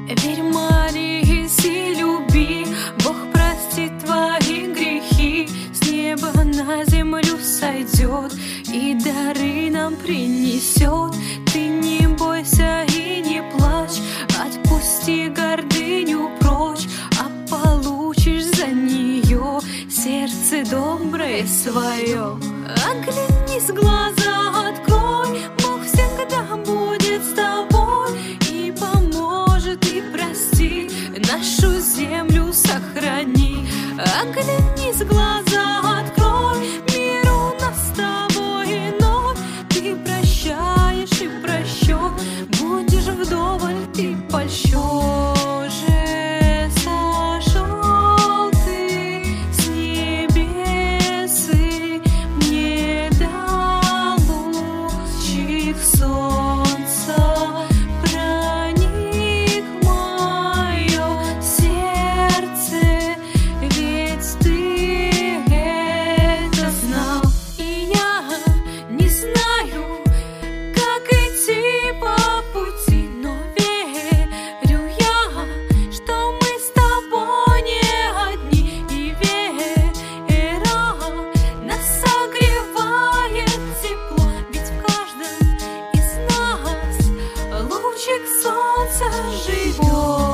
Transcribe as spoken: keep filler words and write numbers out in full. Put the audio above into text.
Верь Марии, люби, Бог простит твои грехи, с неба на землю сойдет и дары нам принесет. Ты не бойся и не плачь, отпусти гордыню прочь, а получишь за нее сердце доброе свое. Оглянись, глаза открой, Бог всегда будет с тобой и поможет, и простит, нашу землю сохрани. Оглянись, глаза открой, мир у нас с тобой иной, ты прощаешь и прощен, будешь вдоволь ты польщен. Же сошел ты с небес и мне дал лучик солнца, проник в мое сердце, ведь ты это знал. И я не знаю, как идти по пути, но верю я, что мы с тобой не одни, и вера нас согревает тепло, ведь в каждом из нас лучик солнца живет.